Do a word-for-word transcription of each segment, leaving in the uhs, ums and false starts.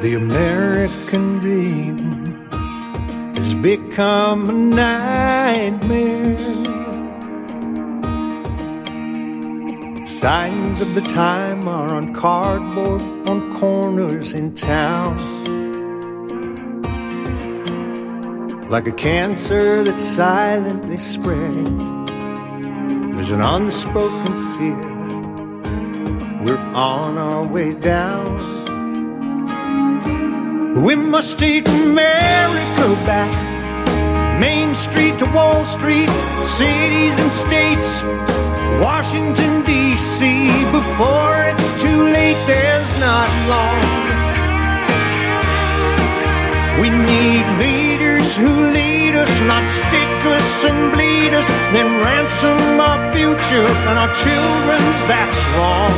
The American dream has become a nightmare. Signs of the time are on cardboard on corners in town. Like a cancer that's silently spreading, there's an unspoken fear. We're on our way down. We must take America back. Main Street to Wall Street, cities and states, Washington, D C Before it's too late, there's not long. We need leaders who lead us, not stick us and bleed us, then ransom our future and our children's, that's wrong.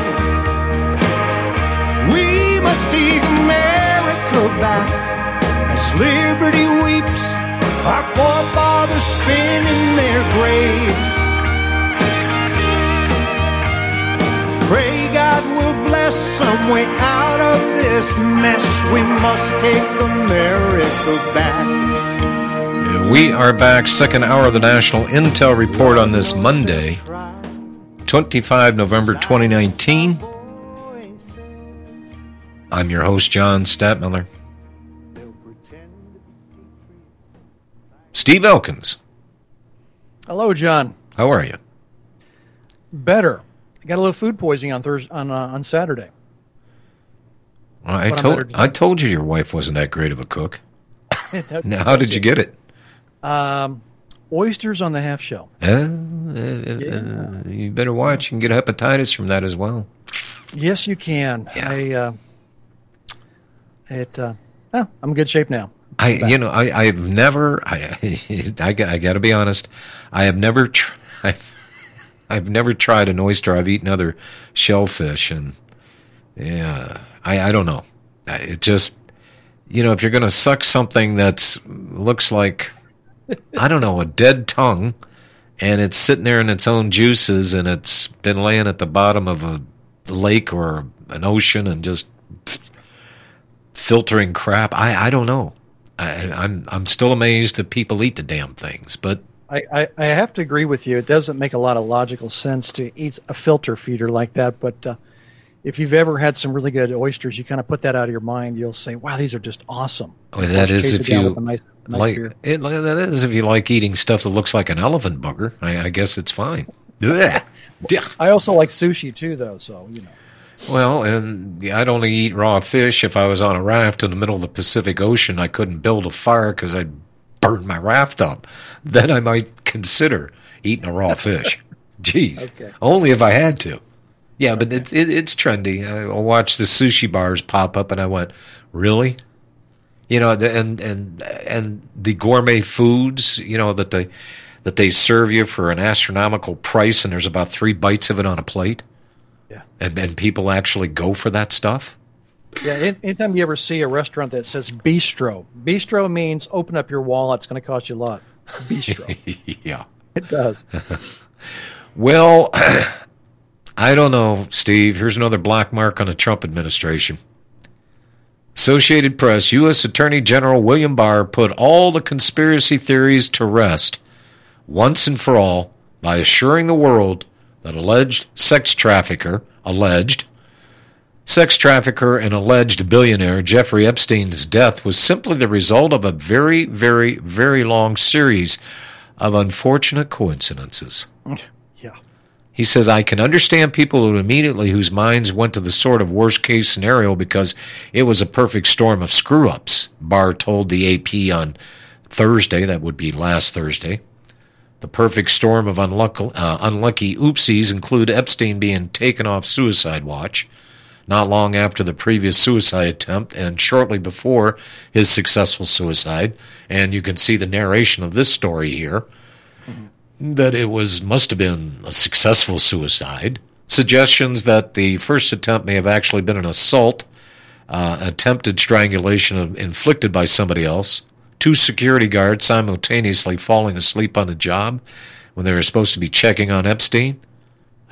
We must take America back as liberty weeps, our forefathers spin in their graves. Pray God will bless some way out of this mess. We must take America back. We are back, second hour of the National Intel Report on this Monday, twenty-fifth November twenty nineteen. I'm your host, John Stadtmiller. Steve Elkins. Hello, John. How are you? Better. I got a little food poisoning on Thursday, on uh, on Saturday. Well, I told I told you your wife wasn't that great of a cook. Now, how did you get it? Um, oysters on the half shell. Uh, uh, yeah. uh, you better watch. You can get hepatitis from that as well. Yes, you can. Yeah. I, uh, it. Uh, oh, I'm in good shape now. I, you know, I, I've never. I, I, I got to be honest. I have never. Tr- I've, I've never tried an oyster. I've eaten other shellfish, and yeah, I, I don't know. It just, you know, if you're going to suck something that's looks like, I don't know, a dead tongue, and it's sitting there in its own juices, and it's been laying at the bottom of a lake or an ocean and just filtering crap. I, I don't know. I, I'm I'm still amazed that people eat the damn things, but. I, I, I have to agree with you. It doesn't make a lot of logical sense to eat a filter feeder like that. But uh, if you've ever had some really good oysters, you kind of put that out of your mind. You'll say, "Wow, these are just awesome." Well, that is if you nice, nice like it, that is if you like eating stuff that looks like an elephant booger. I, I guess it's fine. I also like sushi too, though. So you know. Well, and I'd only eat raw fish if I was on a raft in the middle of the Pacific Ocean. I couldn't build a fire because I'd burn my raft up. Then I might consider eating a raw fish. Jeez, okay. Only if I had to. Yeah, okay. But it, it, it's trendy. I watched the sushi bars pop up, and I went, really? You know, and and and the gourmet foods, you know, that they that they serve you for an astronomical price, and there's about three bites of it on a plate. Yeah, and and people actually go for that stuff. Yeah, anytime you ever see a restaurant that says bistro, bistro means open up your wallet. It's going to cost you a lot. Bistro. Yeah. It does. Well, I don't know, Steve. Here's another black mark on the Trump administration. Associated Press, U S Attorney General William Barr put all the conspiracy theories to rest once and for all by assuring the world that alleged sex trafficker, alleged, sex trafficker and alleged billionaire Jeffrey Epstein's death was simply the result of a very, very, very long series of unfortunate coincidences. Yeah. He says, I can understand people who immediately whose minds went to the sort of worst-case scenario because it was a perfect storm of screw-ups, Barr told the A P on Thursday. That would be last Thursday. The perfect storm of unlucky, uh, unlucky oopsies include Epstein being taken off suicide watch not long after the previous suicide attempt and shortly before his successful suicide. And you can see the narration of this story here, mm-hmm. that it was must have been a successful suicide. Suggestions that the first attempt may have actually been an assault, uh, attempted strangulation inflicted by somebody else, two security guards simultaneously falling asleep on the job when they were supposed to be checking on Epstein.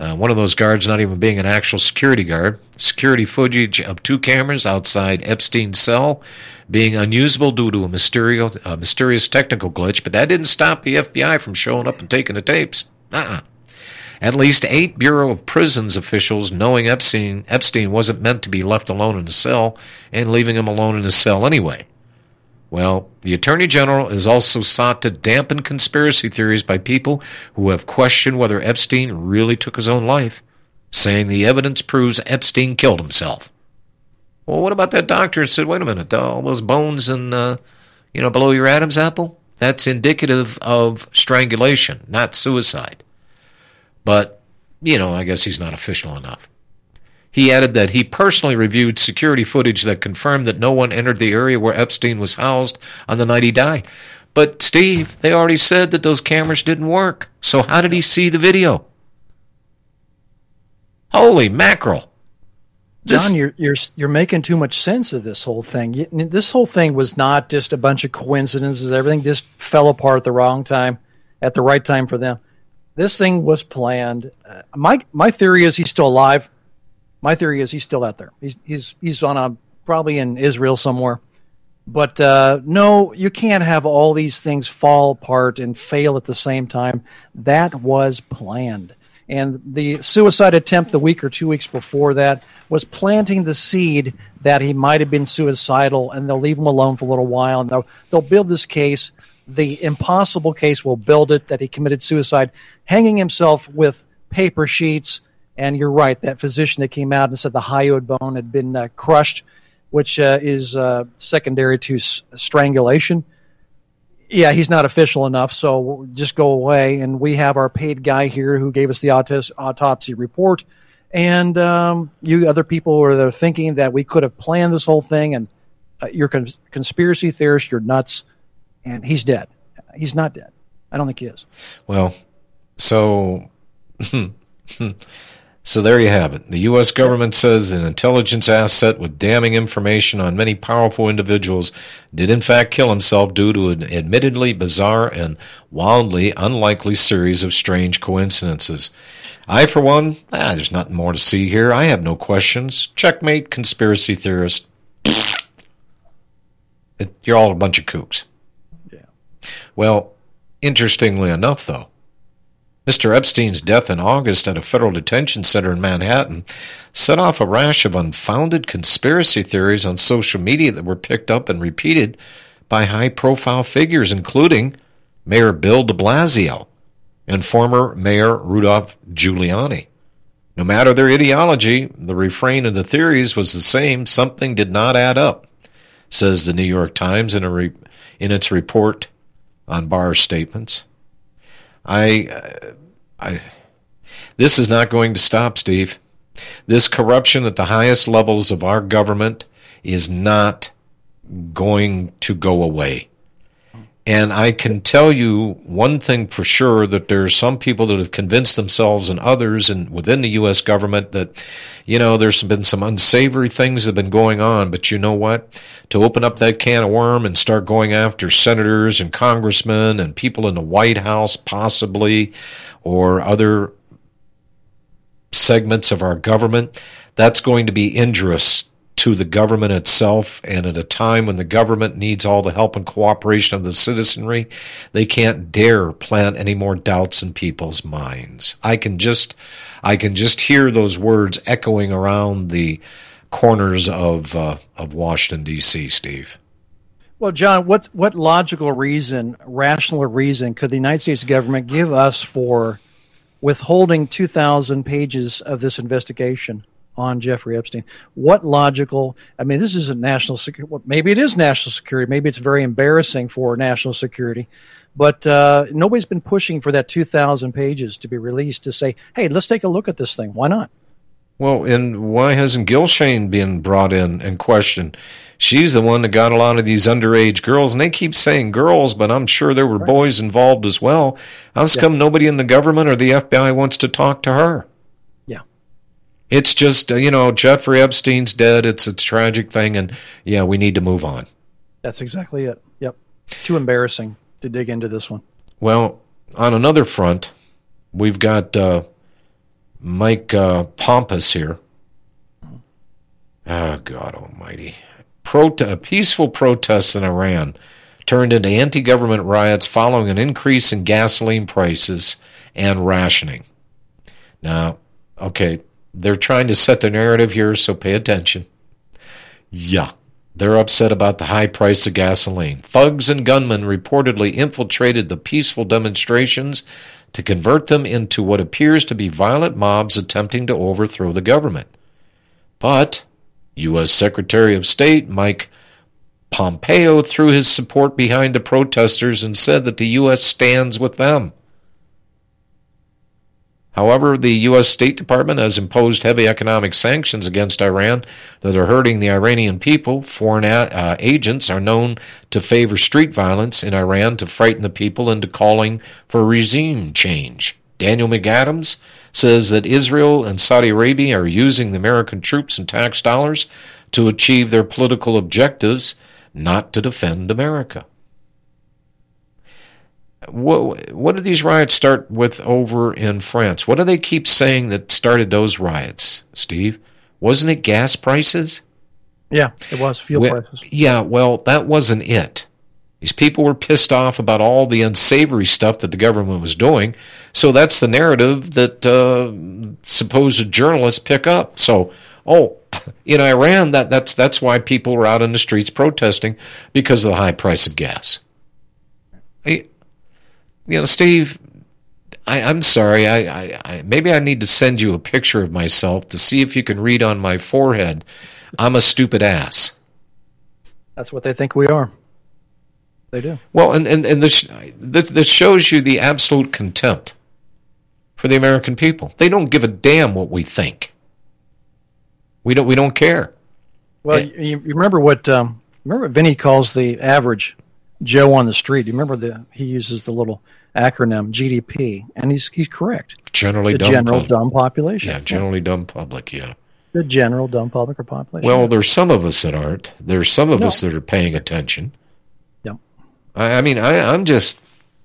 Uh, one of those guards not even being an actual security guard. Security footage of two cameras outside Epstein's cell being unusable due to a mysterious, uh, mysterious technical glitch, but that didn't stop the F B I from showing up and taking the tapes. Uh-uh. At least eight Bureau of Prisons officials, knowing Epstein, Epstein wasn't meant to be left alone in a cell, and leaving him alone in his cell anyway. Well, the Attorney General has also sought to dampen conspiracy theories by people who have questioned whether Epstein really took his own life, saying the evidence proves Epstein killed himself. Well, what about that doctor that said, wait a minute, all those bones and, uh, you know, below your Adam's apple? That's indicative of strangulation, not suicide. But, you know, I guess he's not official enough. He added that he personally reviewed security footage that confirmed that no one entered the area where Epstein was housed on the night he died. But, Steve, they already said that those cameras didn't work. So how did he see the video? Holy mackerel. This... John, you're, you're, you're making too much sense of this whole thing. This whole thing was not just a bunch of coincidences. Everything just fell apart at the wrong time, at the right time for them. This thing was planned. Uh, my my theory is he's still alive. My theory is he's still out there. He's he's he's on a probably in Israel somewhere. But uh, no, you can't have all these things fall apart and fail at the same time. That was planned. And the suicide attempt the week or two weeks before that was planting the seed that he might have been suicidal, and they'll leave him alone for a little while, and they'll, they'll build this case. The impossible case will build it that he committed suicide, hanging himself with paper sheets. And you're right, that physician that came out and said the hyoid bone had been uh, crushed, which uh, is uh, secondary to s- strangulation. Yeah, he's not official enough, so we'll just go away. And we have our paid guy here who gave us the autos- autopsy report. And um, you other people are there thinking that we could have planned this whole thing, and uh, you're cons- conspiracy theorists, you're nuts. And he's dead. He's not dead. I don't think he is. Well, so... So there you have it. The U S government says an intelligence asset with damning information on many powerful individuals did in fact kill himself due to an admittedly bizarre and wildly unlikely series of strange coincidences. I, for one, ah, there's nothing more to see here. I have no questions. Checkmate, conspiracy theorist. It, you're all a bunch of kooks. Yeah. Well, interestingly enough, though, Mister Epstein's death in August at a federal detention center in Manhattan set off a rash of unfounded conspiracy theories on social media that were picked up and repeated by high-profile figures, including Mayor Bill de Blasio and former Mayor Rudolph Giuliani. No matter their ideology, the refrain of the theories was the same: something did not add up, says the New York Times in, a re- in its report on Barr's statements. I, uh, I, this is not going to stop, Steve. This corruption at the highest levels of our government is not going to go away. And I can tell you one thing for sure, that there are some people that have convinced themselves and others and within the U S government that, you know, there's been some unsavory things that have been going on. But you know what? To open up that can of worm and start going after senators and congressmen and people in the White House possibly, or other segments of our government, that's going to be injurious to the government itself. And at a time when the government needs all the help and cooperation of the citizenry, they can't dare plant any more doubts in people's minds. I can just, I can just hear those words echoing around the corners of uh, of Washington, D C, Steve. Well, John, what what logical reason, rational reason, could the United States government give us for withholding two thousand pages of this investigation on Jeffrey Epstein? What logical, I mean, this isn't national security. Well, maybe it is national security. Maybe it's very embarrassing for national security. But uh, nobody's been pushing for that two thousand pages to be released to say, hey, let's take a look at this thing. Why not? Well, and why hasn't Gilshane been brought in and questioned? She's the one that got a lot of these underage girls, and they keep saying girls, but I'm sure there were right. boys involved as well. How yeah. come nobody in the government or the F B I wants to talk to her? Yeah. It's just, uh, you know, Jeffrey Epstein's dead. It's a tragic thing, and, yeah, we need to move on. That's exactly it. Yep. Too embarrassing to dig into this one. Well, on another front, we've got uh, Mike uh, Pompous here. Oh, God almighty. Prote- peaceful protests in Iran turned into anti-government riots following an increase in gasoline prices and rationing. Now, okay, they're trying to set the narrative here, so pay attention. Yeah, they're upset about the high price of gasoline. Thugs and gunmen reportedly infiltrated the peaceful demonstrations to convert them into what appears to be violent mobs attempting to overthrow the government. But U S Secretary of State Mike Pompeo threw his support behind the protesters and said that the U S stands with them. However, the U S State Department has imposed heavy economic sanctions against Iran that are hurting the Iranian people. Foreign uh, agents are known to favor street violence in Iran to frighten the people into calling for regime change. Daniel McAdams says that Israel and Saudi Arabia are using the American troops and tax dollars to achieve their political objectives, not to defend America. What, what did these riots start with over in France? What do they keep saying that started those riots, Steve? Wasn't it gas prices? Yeah, it was, fuel well, prices. Yeah, well, that wasn't it. These people were pissed off about all the unsavory stuff that the government was doing, so that's the narrative that uh, supposed journalists pick up. So, oh, in Iran, that, that's, that's why people were out in the streets protesting, because of the high price of gas. I, You know, Steve, I, I'm sorry. I, I, I maybe I need to send you a picture of myself to see if you can read on my forehead, I'm a stupid ass. That's what they think we are. They do. Well, and, and, and this, this, this shows you the absolute contempt for the American people. They don't give a damn what we think. We don't, we don't care. Well, and, you, you remember what um, remember what Vinny calls the average Joe on the street. You remember the he uses the little acronym G D P, and he's he's correct. Generally the dumb general public. dumb population. Yeah, generally yeah. dumb public, yeah. The general dumb public or population. Well, there's some of us that aren't. There's some of no. us that are paying attention. Yep. I, I mean, I, I'm just...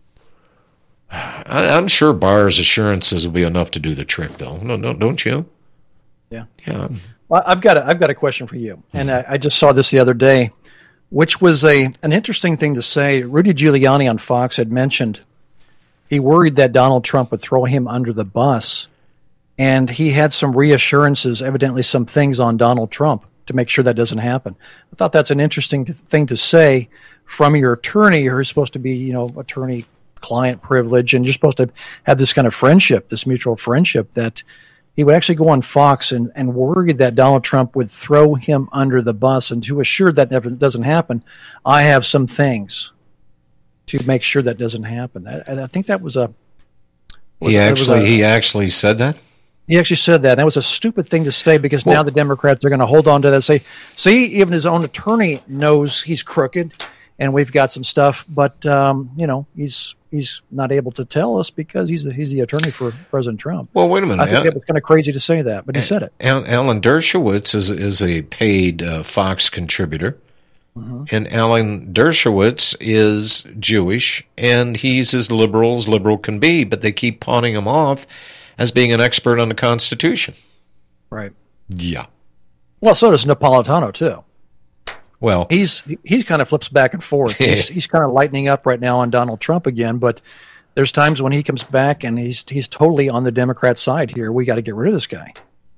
I, I'm sure Barr's assurances will be enough to do the trick, though. No, no, don't you? Yeah. Yeah. Well, I've got a, I've got a question for you, and I, I just saw this the other day, which was a an interesting thing to say. Rudy Giuliani on Fox had mentioned he worried that Donald Trump would throw him under the bus, and he had some reassurances, evidently some things on Donald Trump to make sure that doesn't happen. I thought that's an interesting thing to say from your attorney, who's supposed to be, you know, attorney-client privilege, and you're supposed to have this kind of friendship, this mutual friendship, that he would actually go on Fox and, and worry that Donald Trump would throw him under the bus. And to assure that never doesn't happen, I have some things to make sure that doesn't happen. I, I think that was a... Was, he actually was a, he actually said that? He actually said that. And that was a stupid thing to say, because well, now the Democrats are going to hold on to that and say, see, even his own attorney knows he's crooked and we've got some stuff, but, um, you know, he's he's not able to tell us because he's the, he's the attorney for President Trump. Well, wait a minute. I think Al- it was kind of crazy to say that, but he said it. Al- Alan Dershowitz is, is a paid uh, Fox contributor, mm-hmm. and Alan Dershowitz is Jewish, and he's as liberal as liberal can be, but they keep pawning him off as being an expert on the Constitution. Right. Yeah. Well, so does Napolitano, too. Well, he's he's kind of flips back and forth. He's, he's kind of lightening up right now on Donald Trump again, but there's times when he comes back and he's he's totally on the Democrat side here. We got to get rid of this guy.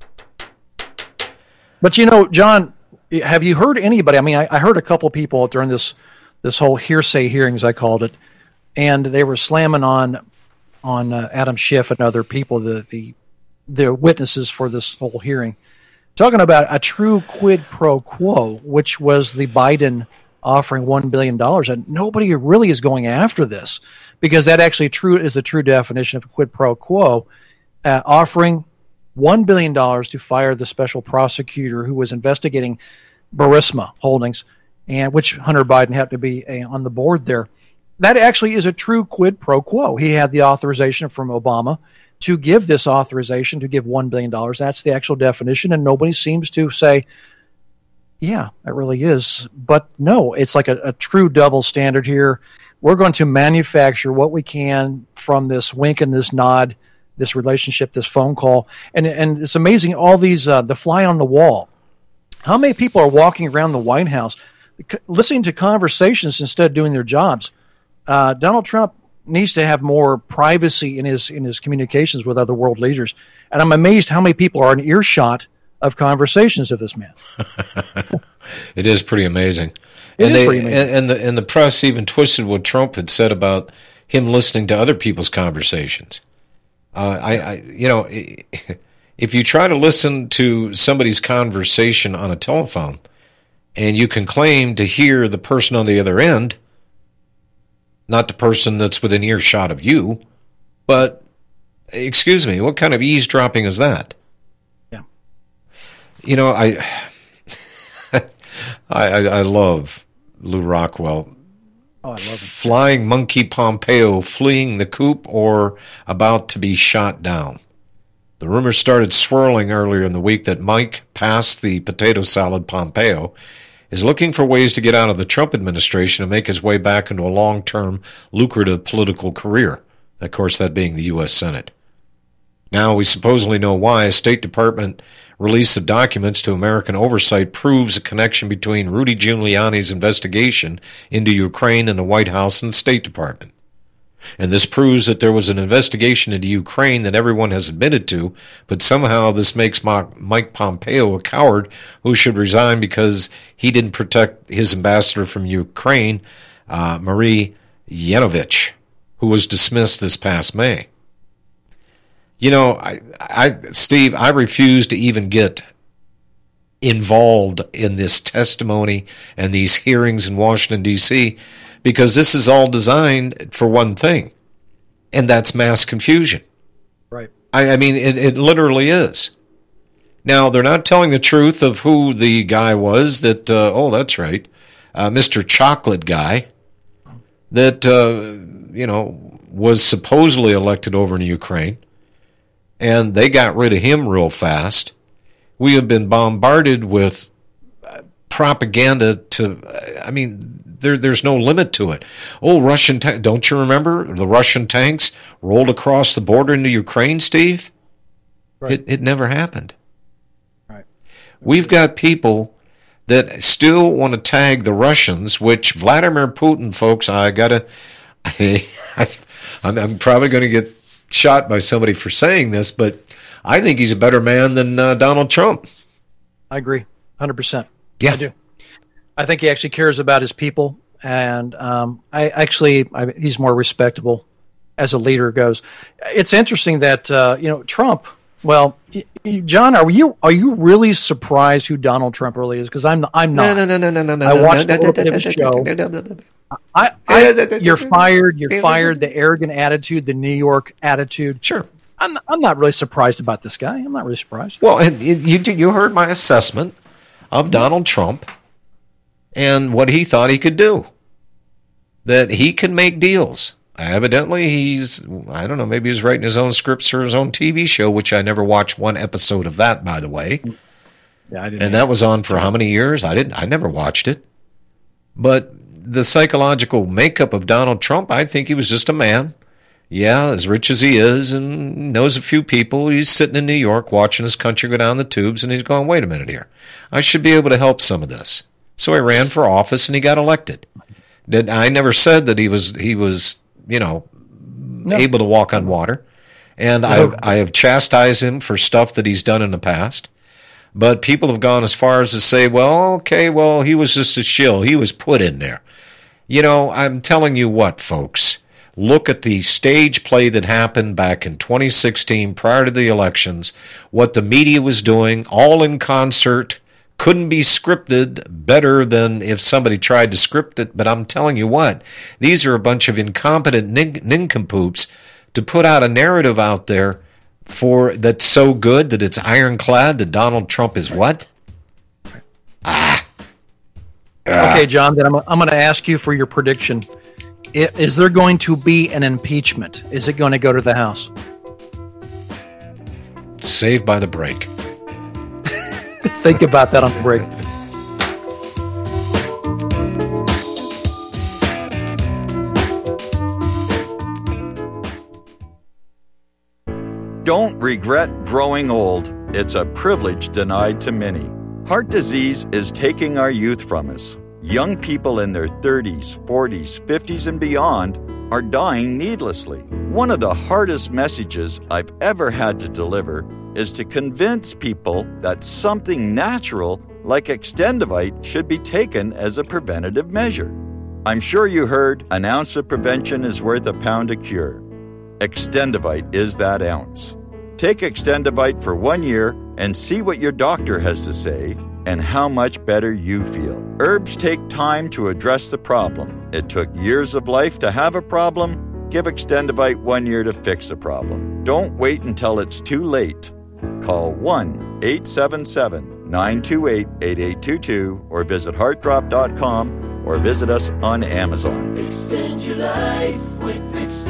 But you know, John, have you heard anybody? I mean, I, I heard a couple people during this this whole hearsay hearings, I called it, and they were slamming on on uh, Adam Schiff and other people, the the the witnesses for this whole hearing, talking about a true quid pro quo, which was the Biden offering one billion dollars. And nobody really is going after this, because that actually true is the true definition of a quid pro quo, uh, offering one billion dollars to fire the special prosecutor who was investigating Burisma Holdings, and which Hunter Biden had to be a, on the board there. That actually is a true quid pro quo. He had the authorization from Obama to give this authorization to give one billion dollars. That's the actual definition, and nobody seems to say, yeah, it really is. But no, it's like a, a true double standard here. We're going to manufacture what we can from this wink and this nod this relationship, this phone call, and and it's amazing. All these uh, the fly on the wall. How many people are walking around the White House, c- listening to conversations instead of doing their jobs? Uh, Donald Trump needs to have more privacy in his in his communications with other world leaders, and I'm amazed how many people are in earshot of conversations of this man. It is pretty amazing. It and is they, pretty amazing. And, and the and the press even twisted what Trump had said about him listening to other people's conversations. Uh, I, I, you know, if you try to listen to somebody's conversation on a telephone, and you can claim to hear the person on the other end, not the person that's within earshot of you, but excuse me, what kind of eavesdropping is that? Yeah. You know, I. I, I love Lou Rockwell. Oh, I love him. Flying Monkey Pompeo fleeing the coop or about to be shot down. The rumors started swirling earlier in the week that Mike, past the potato salad Pompeo, is looking for ways to get out of the Trump administration and make his way back into a long-term, lucrative political career. Of course, that being the U S Senate. Now we supposedly know why. A State Department release of documents to American oversight proves a connection between Rudy Giuliani's investigation into Ukraine and the White House and State Department. And this proves that there was an investigation into Ukraine that everyone has admitted to, but somehow this makes Mike Pompeo a coward who should resign because he didn't protect his ambassador from Ukraine, uh, Marie Yovanovitch, who was dismissed this past May. You know, I, I, Steve, I refuse to even get involved in this testimony and these hearings in Washington, D C, because this is all designed for one thing, and that's mass confusion. Right. I, I mean, it, it literally is. Now, they're not telling the truth of who the guy was that, uh, oh, that's right, uh, Mister Chocolate Guy, that, uh, you know, was supposedly elected over in Ukraine. And they got rid of him real fast. We have been bombarded with propaganda to, I mean, there, there's no limit to it. Oh, Russian, ta- don't you remember the Russian tanks rolled across the border into Ukraine, Steve? Right. It, it never happened. Right. We've got people that still want to tag the Russians, which Vladimir Putin, folks, I gotta, I, I'm, I'm probably going to get shot by somebody for saying this, but I think he's a better man than uh, Donald Trump. I agree, one hundred percent. Yeah. I do. I think he actually cares about his people, and um, I actually I, he's more respectable as a leader goes. It's interesting that uh, you know Trump. Well, y- y- John, are you are you really surprised who Donald Trump really is? Because I'm I'm not. No, no, no, no, no, no. I watched a little bit of his show. I, I, you're fired. You're fired. The arrogant attitude, the New York attitude. Sure. I'm I'm not really surprised about this guy. I'm not really surprised. Well, and you you heard my assessment of Donald Trump and what he thought he could do. That he can make deals. Evidently, he's, I don't know, maybe he's writing his own scripts for his own T V show, which I never watched one episode of that, by the way. Yeah, I didn't. And that was on for how many years? I didn't. I never watched it. But the psychological makeup of Donald Trump, I think he was just a man. Yeah, as rich as he is and knows a few people, he's sitting in New York watching his country go down the tubes, and he's going, wait a minute here. I should be able to help some of this. So he ran for office, and he got elected. Did I never said that he was, he was you know, no. able to walk on water. And no. I, I have chastised him for stuff that he's done in the past. But people have gone as far as to say, well, okay, well, he was just a shill. He was put in there. You know, I'm telling you what, folks. Look at the stage play that happened back in twenty sixteen prior to the elections, what the media was doing, all in concert, couldn't be scripted better than if somebody tried to script it. But I'm telling you what, these are a bunch of incompetent nin- nincompoops to put out a narrative out there for that's so good that it's ironclad that Donald Trump is what? Ah. Okay, John, then I'm, I'm going to ask you for your prediction. Is there going to be an impeachment? Is it going to go to the House? Saved by the break. Think about that on the break. Don't regret growing old. It's a privilege denied to many. Heart disease is taking our youth from us. Young people in their thirties, forties, fifties, and beyond are dying needlessly. One of the hardest messages I've ever had to deliver is to convince people that something natural like Extendivite should be taken as a preventative measure. I'm sure you heard an ounce of prevention is worth a pound of cure. Extendivite is that ounce. Take Extendivite for one year and see what your doctor has to say and how much better you feel. Herbs take time to address the problem. It took years of life to have a problem. Give Extendivite one year to fix the problem. Don't wait until it's too late. Call one eight seven seven, nine two eight, eight eight two two or visit heart drop dot com or visit us on Amazon. Extend your life with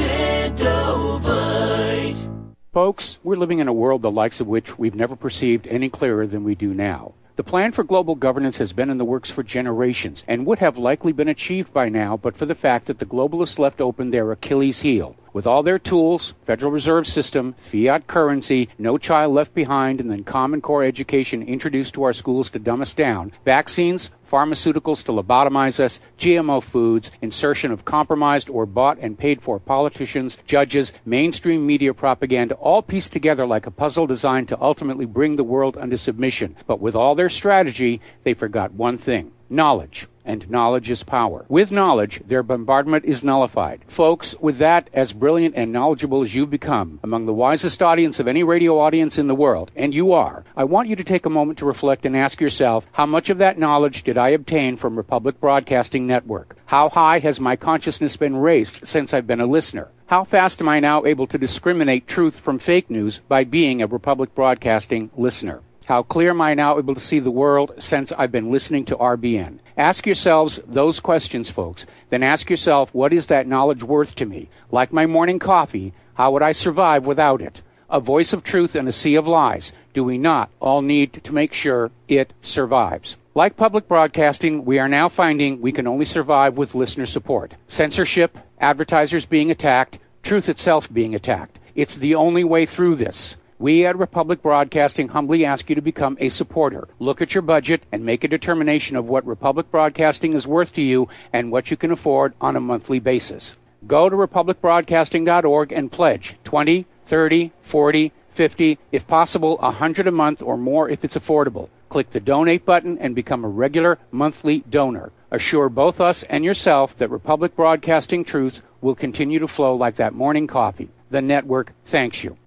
Extendovite. Folks, we're living in a world the likes of which we've never perceived any clearer than we do now. The plan for global governance has been in the works for generations and would have likely been achieved by now but for the fact that the globalists left open their Achilles heel. With all their tools, Federal Reserve System, fiat currency, no child left behind, and then Common Core education introduced to our schools to dumb us down, vaccines, pharmaceuticals to lobotomize us, G M O foods, insertion of compromised or bought and paid for politicians, judges, mainstream media propaganda, all pieced together like a puzzle designed to ultimately bring the world under submission. But with all their strategy, they forgot one thing: knowledge. And knowledge is power. With knowledge, their bombardment is nullified. Folks, with that, as brilliant and knowledgeable as you've become, among the wisest audience of any radio audience in the world, and you are, I want you to take a moment to reflect and ask yourself, how much of that knowledge did I obtain from Republic Broadcasting Network? How high has my consciousness been raised since I've been a listener? How fast am I now able to discriminate truth from fake news by being a Republic Broadcasting listener? How clear am I now able to see the world since I've been listening to R B N? Ask yourselves those questions, folks. Then ask yourself, what is that knowledge worth to me? Like my morning coffee, how would I survive without it? A voice of truth in a sea of lies. Do we not all need to make sure it survives? Like public broadcasting, we are now finding we can only survive with listener support. Censorship, advertisers being attacked, truth itself being attacked. It's the only way through this. We at Republic Broadcasting humbly ask you to become a supporter. Look at your budget and make a determination of what Republic Broadcasting is worth to you and what you can afford on a monthly basis. Go to republic broadcasting dot org and pledge twenty, thirty, forty, fifty, if possible one hundred a month or more if it's affordable. Click the donate button and become a regular monthly donor. Assure both us and yourself that Republic Broadcasting truth will continue to flow like that morning coffee. The network thanks you.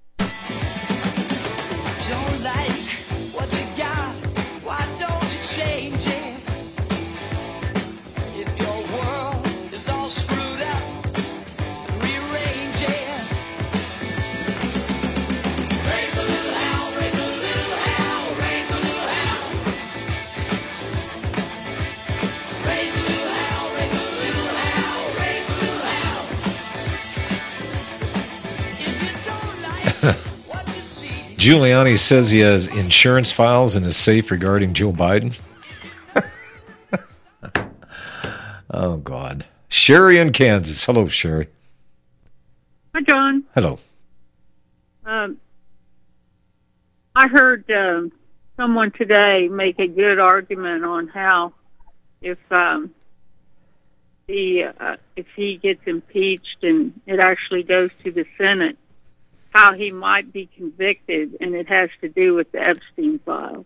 Giuliani says he has insurance files in his safe regarding Joe Biden. Oh, God. Sherry in Kansas. Hello, Sherry. Hi, John. Hello. Um, I heard um, someone today make a good argument on how if um, he uh, if he gets impeached and it actually goes to the Senate, how he might be convicted, and it has to do with the Epstein files.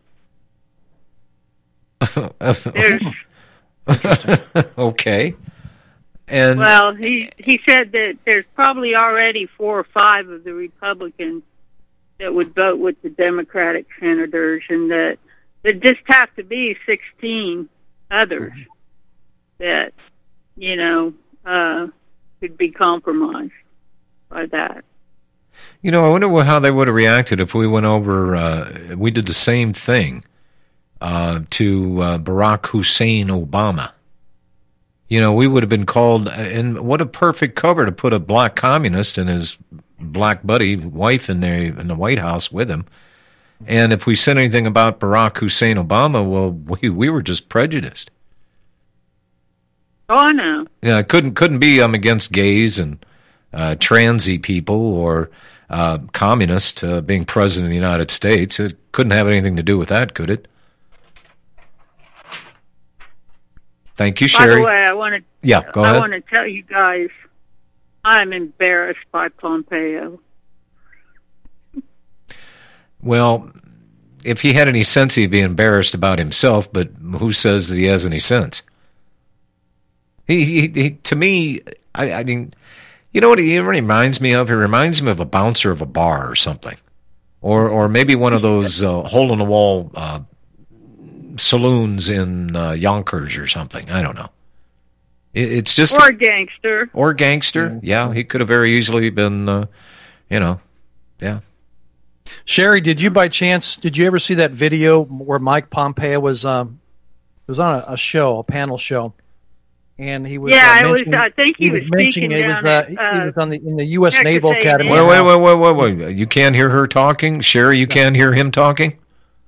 Okay. And well, he he said that there's probably already four or five of the Republicans that would vote with the Democratic senators, and that there just have to be sixteen others that, you know, uh, could be compromised by that. You know, I wonder what, how they would have reacted if we went over, uh, we did the same thing uh, to uh, Barack Hussein Obama. You know, we would have been called, and what a perfect cover to put a black communist and his black buddy, wife in, there, in the White House with him. And if we said anything about Barack Hussein Obama, well, we, we were just prejudiced. Oh, I know. Yeah, it couldn't, couldn't be I'm against gays and uh, transy people or uh, communist uh, being president of the United States. It couldn't have anything to do with that, could it? Thank you, Sherry. By the way, I want to yeah, go I ahead. want to tell you guys, I'm embarrassed by Pompeo. Well, if he had any sense, he'd be embarrassed about himself, but who says that he has any sense? He, he, he to me, I, I mean, you know what he reminds me of? He reminds me of a bouncer of a bar or something. Or or maybe one of those uh, hole-in-the-wall uh, saloons in uh, Yonkers or something. I don't know. It, it's just... Or a gangster. Or gangster. Mm-hmm. Yeah, he could have very easily been, uh, you know, yeah. Sherry, did you by chance, did you ever see that video where Mike Pompeo was um, was on a, a show, a panel show? And he was yeah, uh, it was. I think he, he was, was speaking it was, down uh, at, uh, he was on the in the U S Texas Naval Academy. Wait, wait, wait, wait, wait, wait! You can't hear her talking, Sherry. You can't hear him talking.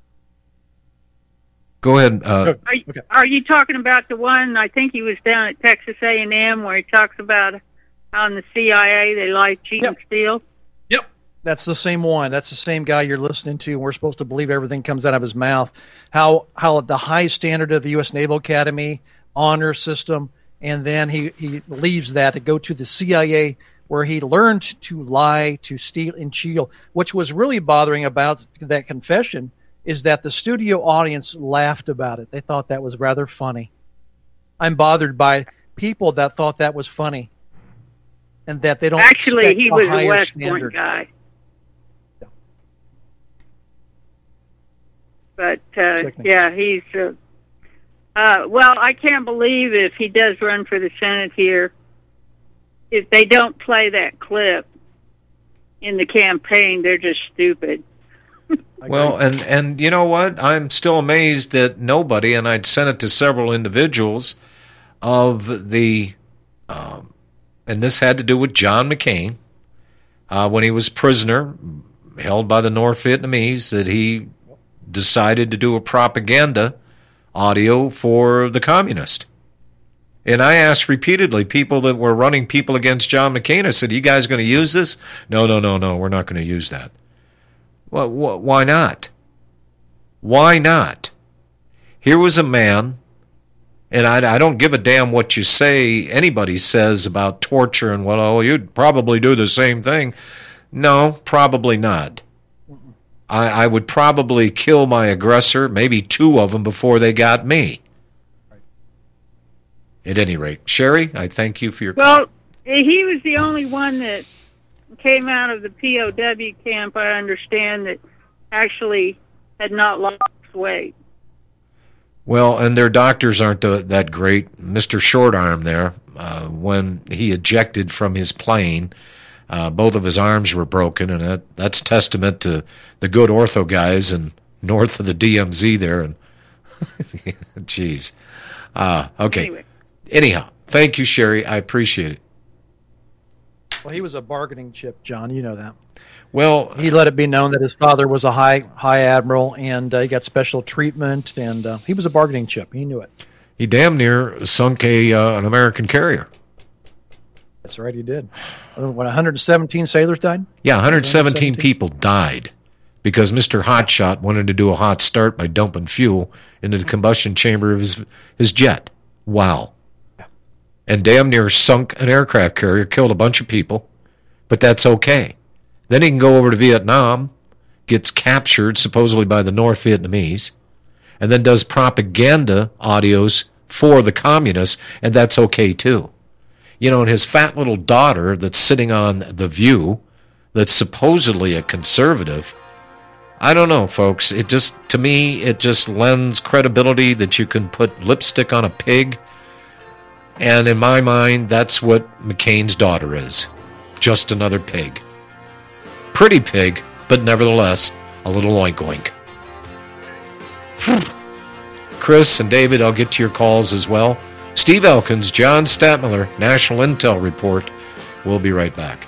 Go ahead. Uh, are, you, okay. are you talking about the one? I think he was down at Texas A and M where he talks about how in the C I A they lie, cheat, yep. and steal. Yep, that's the same one. That's the same guy you're listening to. And we're supposed to believe everything comes out of his mouth. How how the high standard of the U S Naval Academy honor system. And then he, he leaves that to go to the C I A, where he learned to lie, to steal, and cheat. Which was really bothering about that confession is that the studio audience laughed about it. They thought that was rather funny. I'm bothered by people that thought that was funny, and that they don't. Actually, he a was a West standard. Point guy. Yeah. But uh, yeah, he's. Uh, Uh, well, I can't believe if he does run for the Senate here, if they don't play that clip in the campaign, they're just stupid. Well, and, and you know what? I'm still amazed that nobody, and I'd sent it to several individuals, of the, um, and this had to do with John McCain, uh, when he was prisoner, held by the North Vietnamese, that he decided to do a propaganda audio for the communist. And I asked repeatedly people that were running people against John McCain, I said, you guys going to use this? No, no, no, no, we're not going to use that. Well, wh- why not? Why not? Here was a man, and I, I don't give a damn what you say, anybody says about torture and, well, oh, you'd probably do the same thing. No, probably not. I, I would probably kill my aggressor, maybe two of them, before they got me. Right. At any rate, Sherry, I thank you for your well, call. He was the only one that came out of the P O W camp, I understand, that actually had not lost weight. Well, and their doctors aren't the, that great. Mister Shortarm there, uh, when he ejected from his plane, Uh, both of his arms were broken, and that, that's testament to the good ortho guys and north of the D M Z there. And jeez, uh, okay. Anyway. Anyhow, thank you, Sherry. I appreciate it. Well, he was a bargaining chip, John. You know that. Well, he let it be known that his father was a high high admiral, and uh, he got special treatment, and uh, he was a bargaining chip. He knew it. He damn near sunk a uh, an American carrier. That's right, he did. What, one hundred seventeen sailors died? Yeah, one hundred seventeen people died because Mister Hotshot wanted to do a hot start by dumping fuel into the combustion chamber of his his jet. Wow. And damn near sunk an aircraft carrier, killed a bunch of people, but that's okay. Then he can go over to Vietnam, gets captured supposedly by the North Vietnamese, and then does propaganda audios for the communists, and that's okay too. You know, and his fat little daughter that's sitting on The View, that's supposedly a conservative, I don't know, folks. It just, to me, it just lends credibility that you can put lipstick on a pig. And in my mind, that's what McCain's daughter is. Just another pig. Pretty pig, but nevertheless, a little oink-oink. Chris and David, I'll get to your calls as well. Steve Elkins, John Statmiller, National Intel Report. We'll be right back.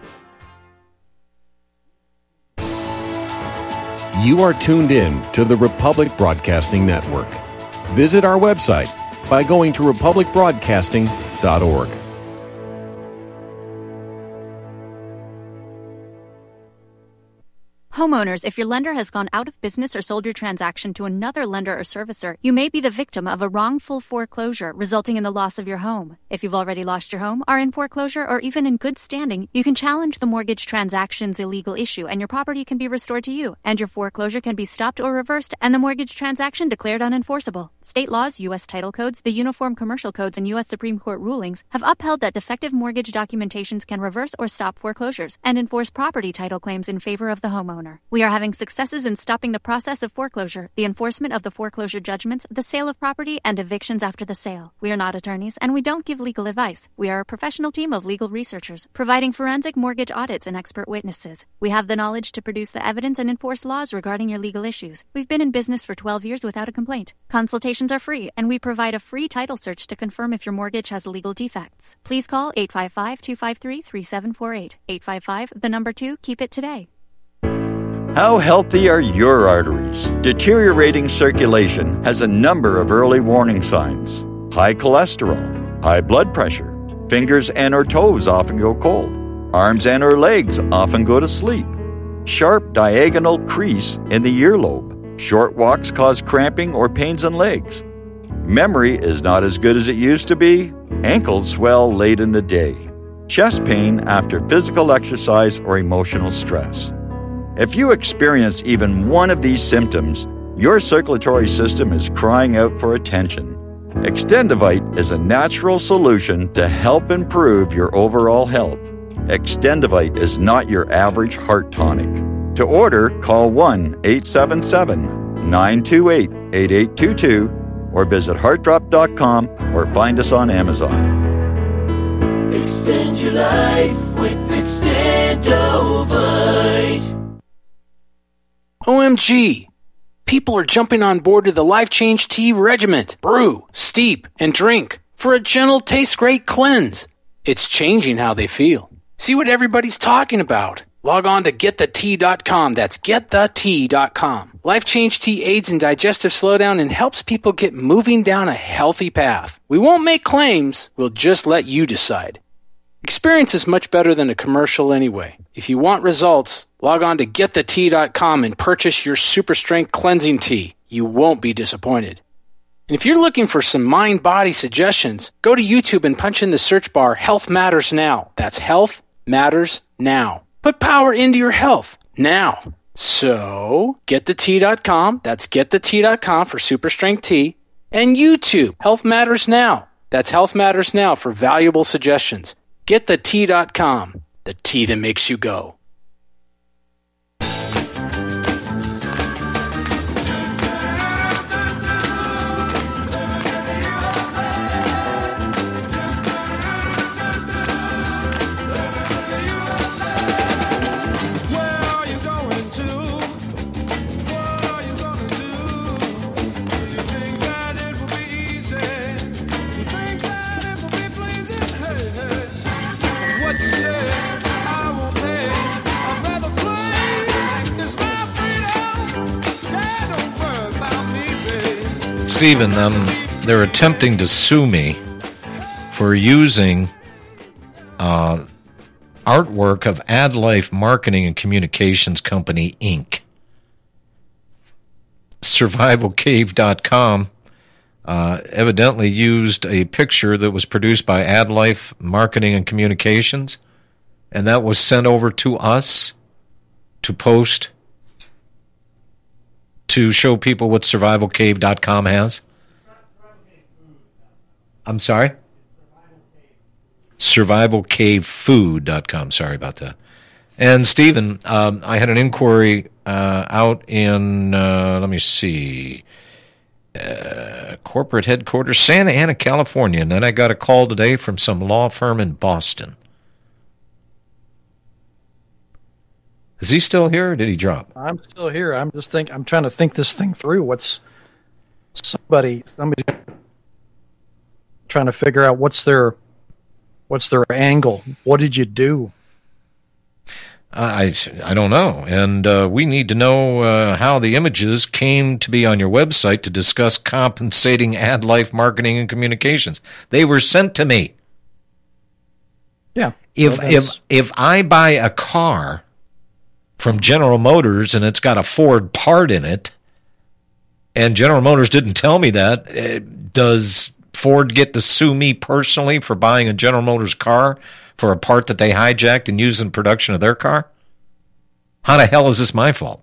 You are tuned in to the Republic Broadcasting Network. Visit our website by going to republic broadcasting dot org. Homeowners, if your lender has gone out of business or sold your transaction to another lender or servicer, you may be the victim of a wrongful foreclosure, resulting in the loss of your home. If you've already lost your home, are in foreclosure, or even in good standing, you can challenge the mortgage transaction's illegal issue, and your property can be restored to you, and your foreclosure can be stopped or reversed, and the mortgage transaction declared unenforceable. State laws, U S title codes, the Uniform Commercial Codes, and U S Supreme Court rulings have upheld that defective mortgage documentations can reverse or stop foreclosures and enforce property title claims in favor of the homeowner. We are having successes in stopping the process of foreclosure, the enforcement of the foreclosure judgments, the sale of property, and evictions after the sale. We are not attorneys, and we don't give legal advice. We are a professional team of legal researchers, providing forensic mortgage audits and expert witnesses. We have the knowledge to produce the evidence and enforce laws regarding your legal issues. We've been in business for twelve years without a complaint. Consultations are free, and we provide a free title search to confirm if your mortgage has legal defects. Please call eight five five, two five three, three seven four eight. eight five five, the number two, keep it today. How healthy are your arteries? Deteriorating circulation has a number of early warning signs. High cholesterol, high blood pressure, fingers and or toes often go cold, arms and or legs often go to sleep, sharp diagonal crease in the earlobe, short walks cause cramping or pains in legs, memory is not as good as it used to be, ankles swell late in the day, chest pain after physical exercise or emotional stress. If you experience even one of these symptoms, your circulatory system is crying out for attention. Extendivite is a natural solution to help improve your overall health. Extendivite is not your average heart tonic. To order, call one eight seven seven, nine two eight, eight eight two two or visit heart drop dot com or find us on Amazon. Extend your life with Extendovite. O M G! People are jumping on board to the Life Change Tea Regiment. Brew, steep, and drink for a gentle, taste-great cleanse. It's changing how they feel. See what everybody's talking about. Log on to get the tea dot com. That's get the tea dot com. Life Change Tea aids in digestive slowdown and helps people get moving down a healthy path. We won't make claims. We'll just let you decide. Experience is much better than a commercial anyway. If you want results, log on to get the tea dot com and purchase your super strength cleansing tea. You won't be disappointed. And if you're looking for some mind-body suggestions, go to YouTube and punch in the search bar Health Matters Now. That's Health Matters Now. Put power into your health now. So, get the tea dot com. That's get the tea dot com for super strength tea. And YouTube, Health Matters Now. That's Health Matters Now for valuable suggestions. get the tea dot com, the tea that makes you go. Stephen, um, they're attempting to sue me for using uh, artwork of AdLife Marketing and Communications Company, Incorporated. survival cave dot com uh, evidently used a picture that was produced by AdLife Marketing and Communications, and that was sent over to us to post to show people what survival cave dot com has? I'm sorry? survival cave food dot com. Sorry about that. And, Stephen, um, I had an inquiry uh, out in, uh, let me see, uh, corporate headquarters, Santa Ana, California. And then I got a call today from some law firm in Boston. Is he still here, or did he drop? I'm still here. I'm just think. I'm trying to think this thing through. What's somebody? Somebody trying to figure out what's their what's their angle. What did you do? I I don't know, and uh, we need to know uh, how the images came to be on your website to discuss compensating AdLife Marketing and Communications. They were sent to me. Yeah. If well, if if I buy a car from General Motors, and it's got a Ford part in it, and General Motors didn't tell me that, does Ford get to sue me personally for buying a General Motors car for a part that they hijacked and used in production of their car? How the hell is this my fault?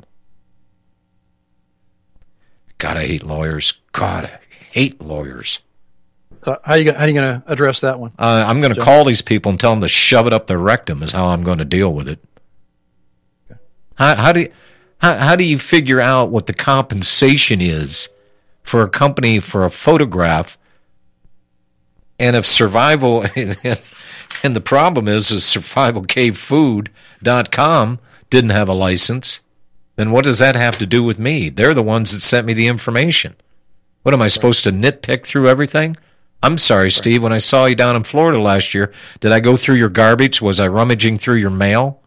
God, I hate lawyers. God, I hate lawyers. So how are you, how are you going to address that one? Uh, I'm going to call these people and tell them to shove it up their rectum is how I'm going to deal with it. Okay. How, how do you, how, how do you figure out what the compensation is for a company for a photograph? And if Survival, and the problem is, is survival cave food dot com didn't have a license, then what does that have to do with me? They're the ones that sent me the information. What, am I supposed to nitpick through everything? I'm sorry, Steve, when I saw you down in Florida last year, did I go through your garbage? Was I rummaging through your mail?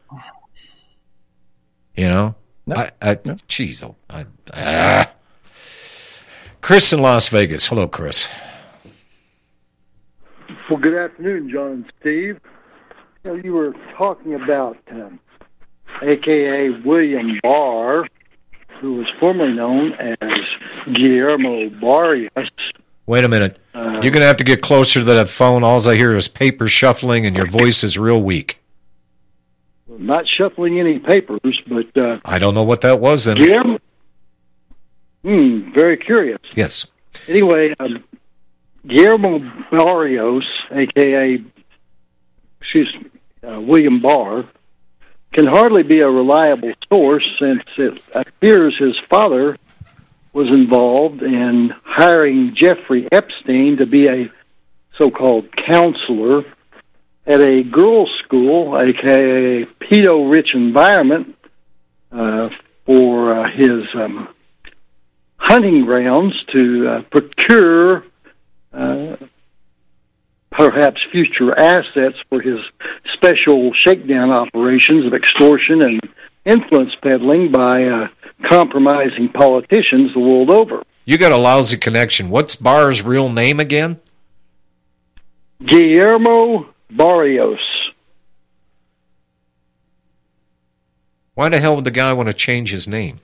You know? No. I, I, no. Geez, oh, I, ah. Chris in Las Vegas. Hello, Chris. Well, good afternoon, John and Steve. You know, you were talking about um, A K A William Barr, who was formerly known as Guillermo Barrios. Wait a minute. Uh, You're going to have to get closer to that phone. All I hear is paper shuffling, and your voice is real weak. Not shuffling any papers, but... Uh, I don't know what that was then. Guillermo... Hmm, very curious. Yes. Anyway, um, Guillermo Barrios, a k a. Excuse me, uh, William Barr, can hardly be a reliable source since it appears his father was involved in hiring Jeffrey Epstein to be a so-called counselor at a girls' school, a k a a pedo-rich environment, uh, for uh, his um, hunting grounds to uh, procure uh, perhaps future assets for his special shakedown operations of extortion and influence peddling by uh, compromising politicians the world over. You got a lousy connection. What's Barr's real name again? Guillermo Barrios. Why the hell would the guy want to change his name?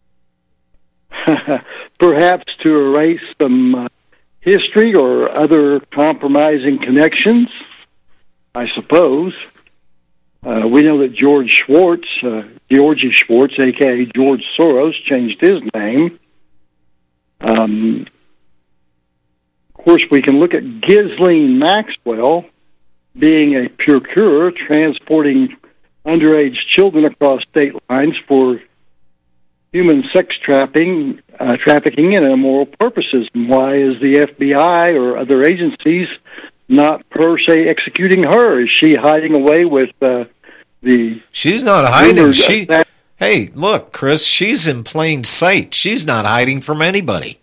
Perhaps to erase some uh, history or other compromising connections, I suppose. Uh, we know that George Schwartz, uh, Georgie Schwartz, a k a. George Soros, changed his name. Um, of course, we can look at Ghislaine Maxwell being a procurer, transporting underage children across state lines for human sex trafficking, uh, trafficking and immoral purposes. And why is the F B I or other agencies not per se executing her? Is she hiding away with uh, the... She's not hiding. She. That- hey, look, Chris, she's in plain sight. She's not hiding from anybody.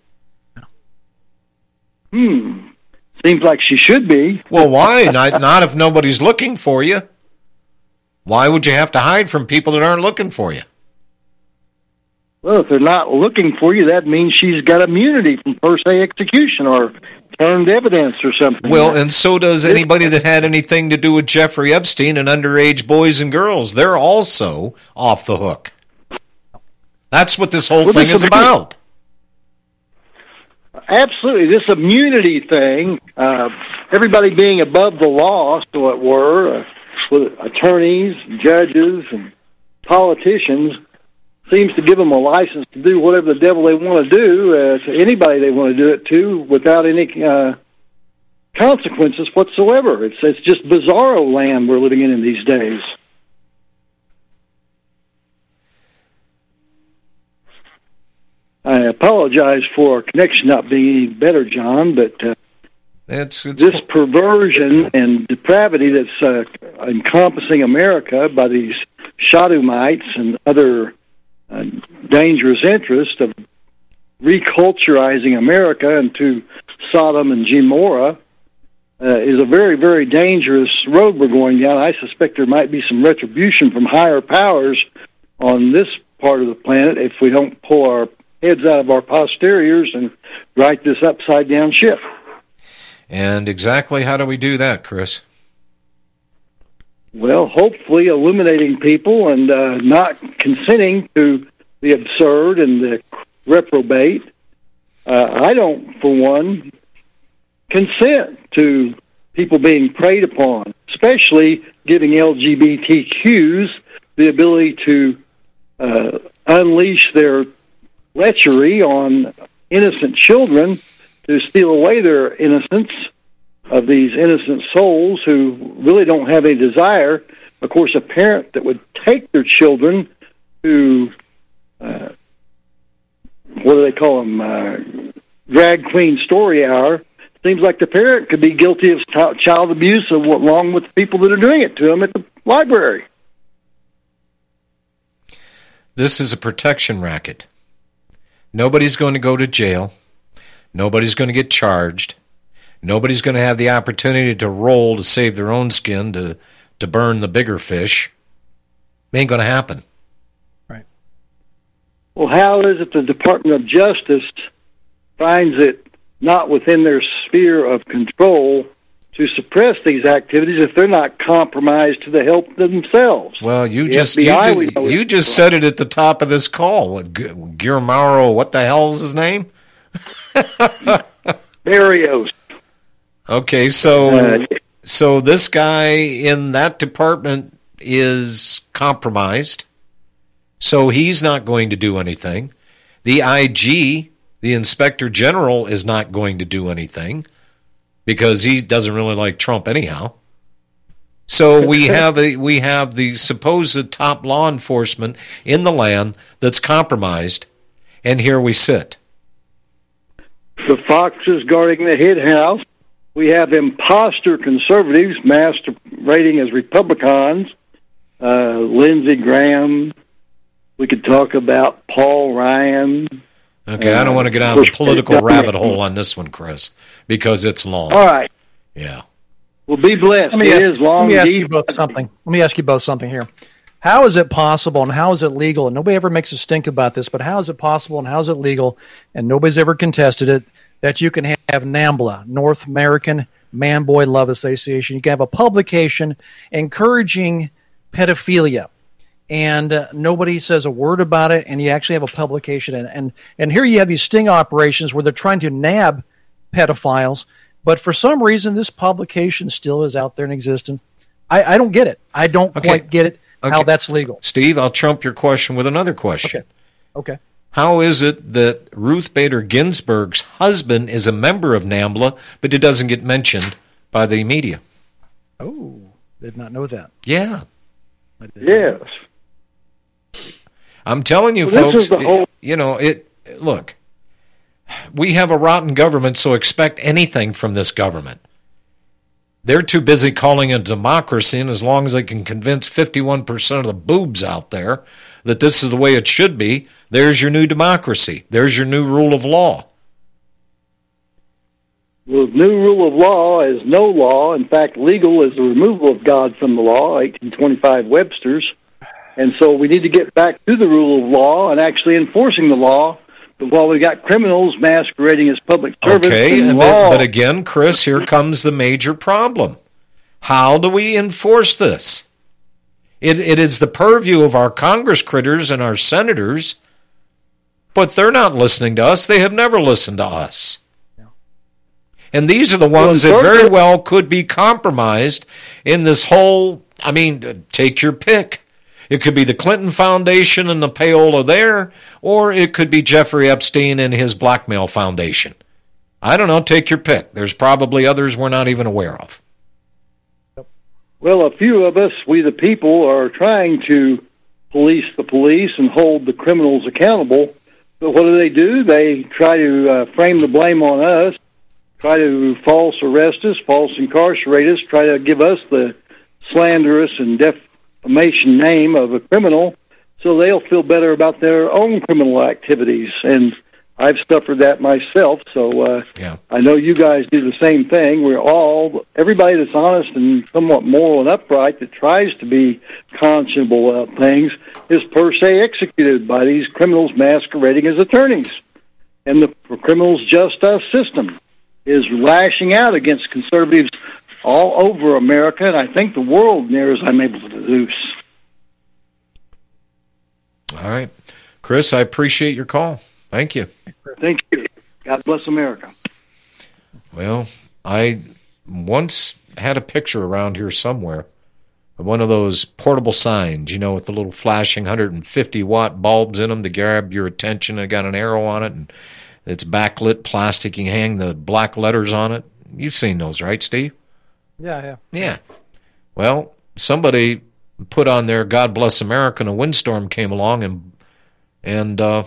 Hmm. Seems like she should be. Well, why? not, not if nobody's looking for you. Why would you have to hide from people that aren't looking for you? Well, if they're not looking for you, that means she's got immunity from per se execution or turned evidence or something. Well, and so does anybody that had anything to do with Jeffrey Epstein and underage boys and girls. They're also off the hook. That's what this whole well, thing this is about. Absolutely. This immunity thing, uh, everybody being above the law, so it were, uh, with attorneys, judges, and politicians, seems to give them a license to do whatever the devil they want to do uh, to anybody they want to do it to without any uh, consequences whatsoever. It's it's just bizarro land we're living in in these days. I apologize for our connection not being any better, John, but uh, it's, it's this perversion and depravity that's uh, encompassing America by these Shadomites and other uh, dangerous interests of reculturizing America into Sodom and Gomorrah uh, is a very, very dangerous road we're going down. I suspect there might be some retribution from higher powers on this part of the planet if we don't pull our heads out of our posteriors and right this upside-down ship. And exactly how do we do that, Chris? well, hopefully illuminating people and uh, not consenting to the absurd and the reprobate. Uh, I don't, for one, consent to people being preyed upon, especially giving L G B T Qs the ability to uh, unleash their lechery on innocent children to steal away their innocence of these innocent souls who really don't have any desire. Of course, a parent that would take their children to, uh, what do they call them, uh, drag queen story hour, seems like the parent could be guilty of ch- child abuse along with the people that are doing it to them at the library. This is a protection racket. Nobody's going to go to jail. Nobody's going to get charged. Nobody's going to have the opportunity to roll to save their own skin, to, to burn the bigger fish. It ain't going to happen. Right. Well, how is it the Department of Justice finds it not within their sphere of control to suppress these activities if they're not compromised to the help themselves? Well, you the just F B I, you, ju- you just said it at the top of this call. What, Gu- Guillermo, what the hell's his name? Barrios. Okay, so Uh, so this guy in that department is compromised, so he's not going to do anything. The I G, the Inspector General, is not going to do anything because he doesn't really like Trump anyhow. So we have a we have the supposed top law enforcement in the land that's compromised, and here we sit. The foxes guarding the hen house. We have imposter conservatives masquerading as Republicans. Uh, Lindsey Graham. We could talk about Paul Ryan. Okay, I don't want to get down the political rabbit hole on this one, Chris, because it's long. All right. Yeah. Well, be blessed. Let me, It ask, is long. let me ask deep. you both something. Let me ask you both something here. How is it possible and how is it legal? And nobody ever makes a stink about this, but how is it possible and how is it legal, and nobody's ever contested it, that you can have NAMBLA, North American Man-Boy Love Association. You can have a publication encouraging pedophilia, and uh, nobody says a word about it, and you actually have a publication. And, and, and here you have these sting operations where they're trying to nab pedophiles, but for some reason this publication still is out there in existence. I, I don't get it. I don't Okay. quite get it, how Okay. that's legal. Steve, I'll trump your question with another question. Okay. Okay. How is it that Ruth Bader Ginsburg's husband is a member of NAMBLA, but it doesn't get mentioned by the media? Oh, did not know that. Yeah. Yes. I'm telling you, Well, this folks, is the whole- you know, it. Look, we have a rotten government, so expect anything from this government. They're too busy calling it a democracy, and as long as they can convince fifty-one percent of the boobs out there that this is the way it should be, there's your new democracy. There's your new rule of law. The new rule of law is no law. In fact, legal is the removal of God from the law, eighteen twenty-five Webster's. And so we need to get back to the rule of law and actually enforcing the law. But while we got criminals masquerading as public servants Okay, and and law, but, but again, Chris, here comes the major problem. How do we enforce this? It, it is the purview of our Congress critters and our senators, but they're not listening to us. They have never listened to us. And these are the ones that very well could be compromised in this whole, I mean, take your pick. It could be the Clinton Foundation and the payola there, or it could be Jeffrey Epstein and his blackmail foundation. I don't know, take your pick. There's probably others we're not even aware of. well, a few of us, we the people, are trying to police the police and hold the criminals accountable. But what do they do? They try to uh, frame the blame on us, try to false arrest us, false incarcerate us, try to give us the slanderous and defamation name of a criminal so they'll feel better about their own criminal activities. And I've suffered that myself, so uh, yeah. I know you guys do the same thing. We're all, everybody that's honest and somewhat moral and upright that tries to be conscionable about things is per se executed by these criminals masquerading as attorneys. And the criminals' justice system is lashing out against conservatives all over America, and I think the world, near as I'm able to deduce. All right. Chris, I appreciate your call. Thank you. Thank you. God bless America. Well, I once had a picture around here somewhere of one of those portable signs, you know, with the little flashing one hundred fifty watt bulbs in them to grab your attention. It got an arrow on it, and it's backlit plastic. You can hang the black letters on it. You've seen those, right, Steve? Yeah, yeah. Yeah. Well, somebody put on there, God bless America, and a windstorm came along and and uh,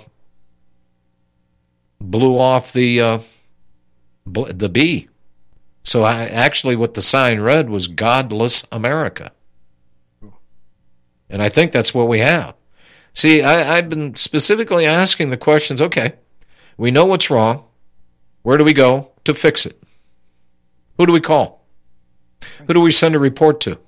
blew off the uh, bl- the B. So I, actually what the sign read was Godless America. And I think that's what we have. See, I, I've been specifically asking the questions, okay, we know what's wrong. Where do we go to fix it? Who do we call? Who do we send a report to?